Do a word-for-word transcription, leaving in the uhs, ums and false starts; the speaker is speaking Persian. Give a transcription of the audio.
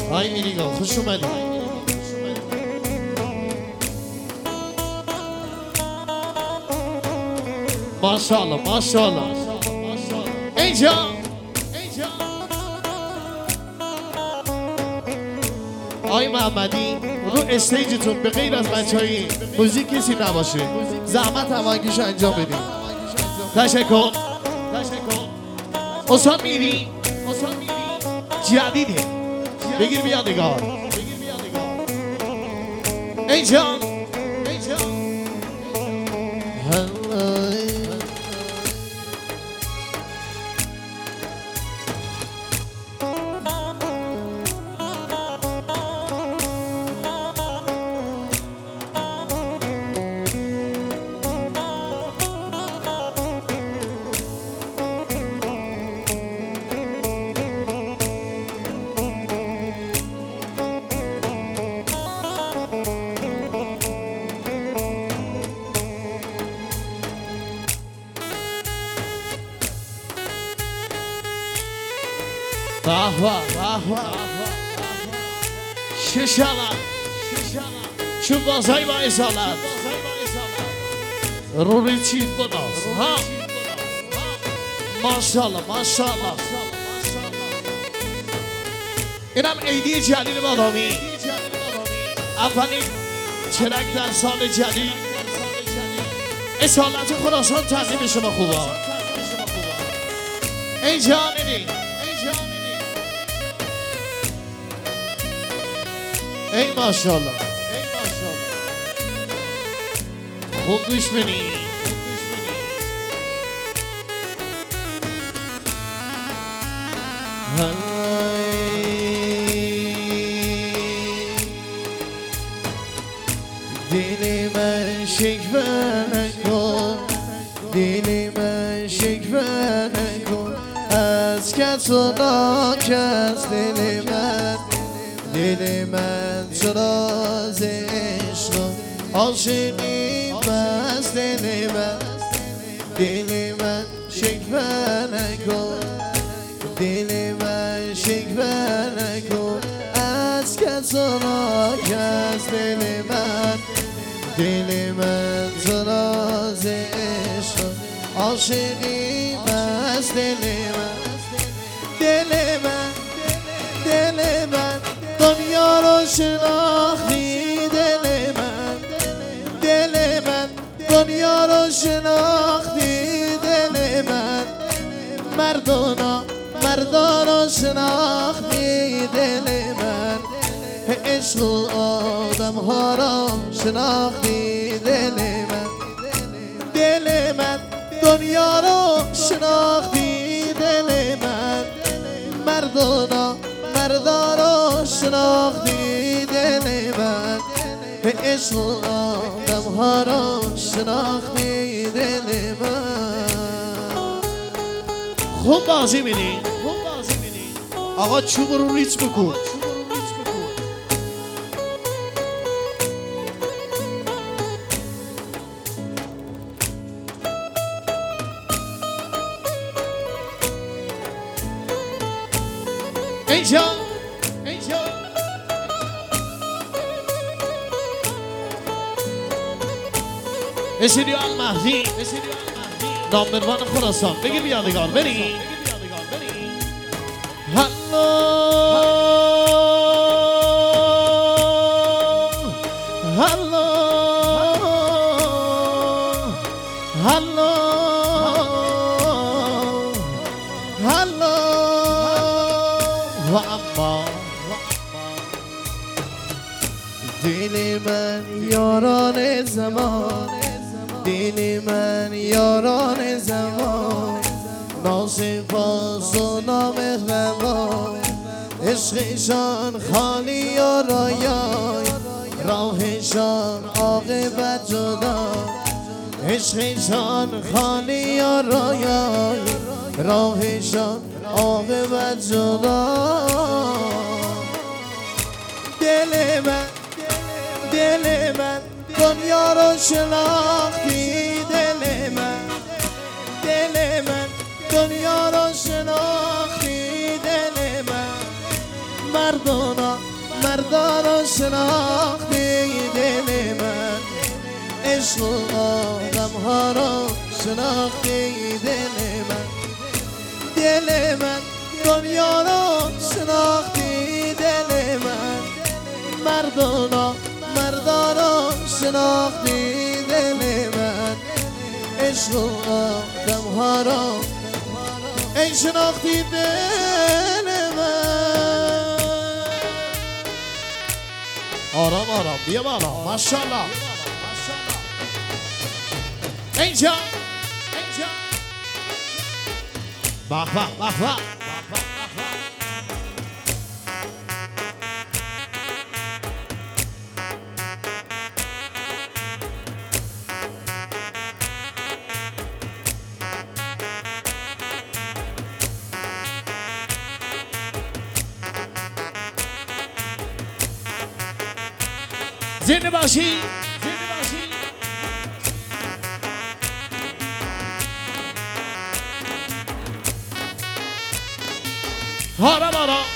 آی میریگا خوش اومدی. ماشاءالله ماشاءالله. اینجا آی محمدی رو استیجتون به غیر از بچه‌های موزیک کسی نباشه، زحمت هماهنگیشو انجام بدید. تشکر تشکر. استاد میری استاد میری جدیده، بگیر بیا نگار. اینجا اینجا واه واه واه ششالت چون بازای با اصالت روی چید بداز ها. ماشاءالله ماشاءالله. اینم عیدی جلیل بادامی، اولین چرک در سال جدید. اصالت خراسان تعظیم شما خوبه. اینجا میدی ای ماشاءالله ای ماشاءالله. خوب گوش بدی. دل من شکوه نکن، دل من شکوه نکن از کس و ناکس. دل من دل من چراز عشق عاشقی بس. دل من دل من شکوه نکن، دل من شکوه نکن از کس و ناکس. دل من دل من چراز عشق عاشقی بس. دل من دل من دل من دنیا رو شناختی. دل من دل من دنیا رو شناختی. دل من مردانا مردان رو شناختی. دل من عشق و آدم ها را شناختی. دل من دل من دنیا رو شناختی. دل من مردانا مردان رو شناختی. دل من عشق و آدم ها را شناختی. دل من خوب بازی میدی. آقا چوب رو ریچ بکن. اینجا اینجا استودیو المهدی، نامبروان خراسان. بگیر بیادگار بری. هلو هلو هلو هلو و اما دل من یاران زمان، دل من یاران زمان ناسپاس و نامهربان. عشقشان خالی و رایای، راهشان عاقبت جدا. عشقشان خالی و رایای، راهشان عاقبت جدا. دل من دل من دنیا رو شناختی. دل من دل من دنیا رو شناختی. دل من مردانا مردان شناختی دل من، عشق و آدم ها را شناختی دل من، دل من دنیا را شناختی دل من، مردانا مردانا شناختی دل من، عشق و آدم ها را ای شناختی دل من. آرام آرام بیا بالا ماشاءالله اینجا اینجا بخ بخ بخ بخ زنده باشی زنده باشی هارا بارا